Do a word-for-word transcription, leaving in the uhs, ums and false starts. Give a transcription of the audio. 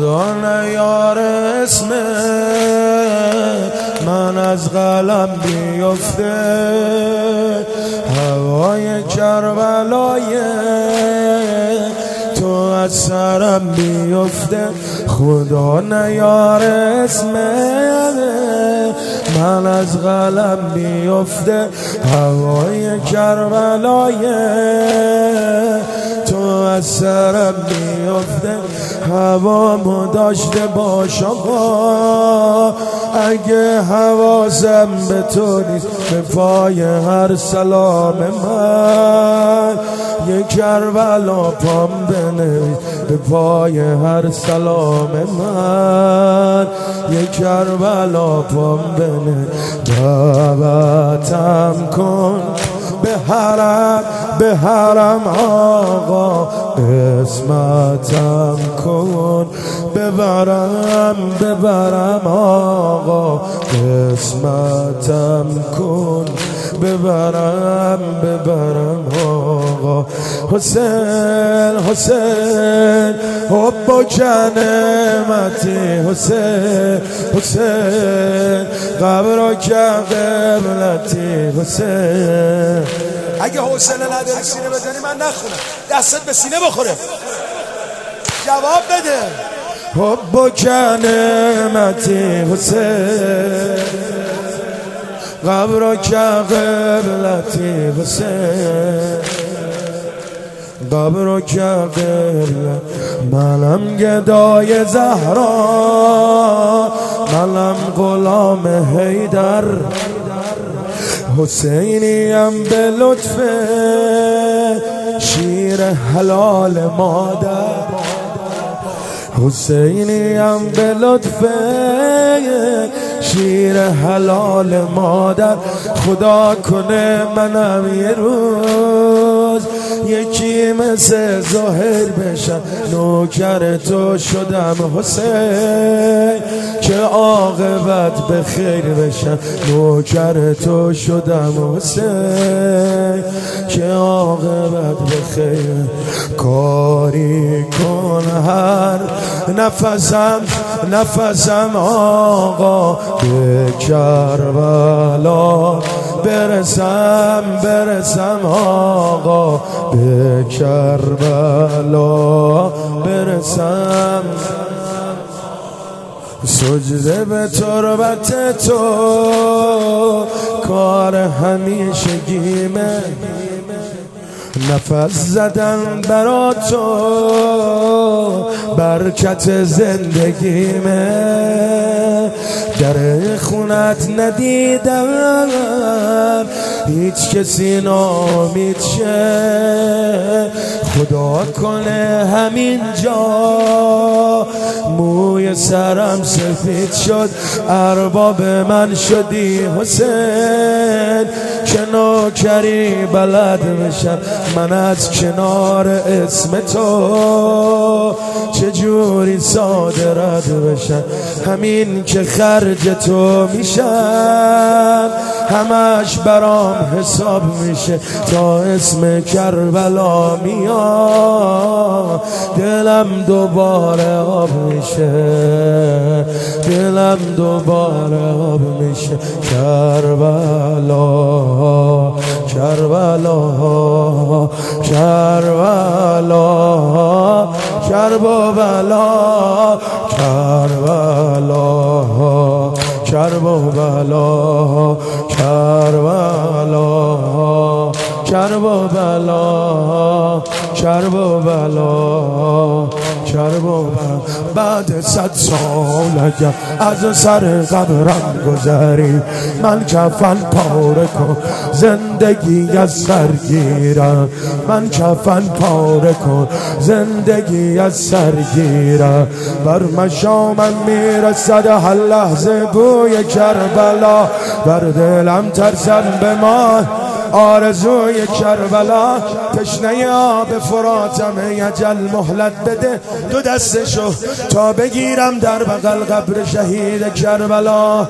خدا نیار اسم من از قلم بیفته، هوای کربلای تو از سرم بیفته. خدا نیار اسم من از قلم بیفته، هوای کربلای تو از سرم بیفته. هوامو داشته باش آقا، اگه حواسم به تو نیست به پای هر سلام من یک کربلا پام بنویس، به پای هر سلام من یک کربلا پام بنویس. دعوتم کن به حرم به حرم آقا، قسمتم کن ببرم ببرم آقا، قسمتم کن ببرم ببرم آقا. حسین حسین حب و نعمتی، حسین حسین قبر و قبلتی، حسین. اگه حوصله نداری سینه بزنی من نخونم، دستت به سینه بخوره. جواب بده. حب و نعمتی حسین، قبر و قبلتی حسین، قبر و قبلت. منم گدای زهرا، منم غلام حیدر، حسینیم به لطف شیر حلال مادر، حسینیم به لطف شیر حلال مادر. خدا کنه منم یه روز یکی مثل ظاهر بشم، نوکر تو شدم حسین که عاقبت به خیر بشم، نوکر تو شدم حسین که عاقبت به خیر. کاری کن هر نفسم نفسم آقا، به کربلا برسم برسم آقا، به کربلا برسم. سجده به تربت تو کار همیشگیمه، نفس زدن برا تو برکت زندگیمه. در خونت ندیدم هیچ کسی نامید شه، خدا کنه همین جا موی سرم سفید شد، ارباب من شدی حسین که نوکری بلد بشم من از کنار اسم تو، چجوری ساده رد بشم همین که خرج تو میشم، همش برام حساب میشه تا اسم کربلا میاد، دلم دوباره آب میشه، دلم دوباره آب میشه. کربلا کربلا کربلا کربلا کربلا کربلا کربلا کربلا کربلا کربلا. بعد صد سال اگر از سر قبرم گذری، من کفن پاره کن زندگی از سر گیرم، من کفن پاره کن زندگی از سر گیرم. بر مشامم میرسد هر لحظه بوی کربلا، بر دلم ترسم بمان آرزوی کربلا. تشنه آب فراتم اجل مهلت بده دو دستشو تا بگیرم در بغل قبر شهید کربلا.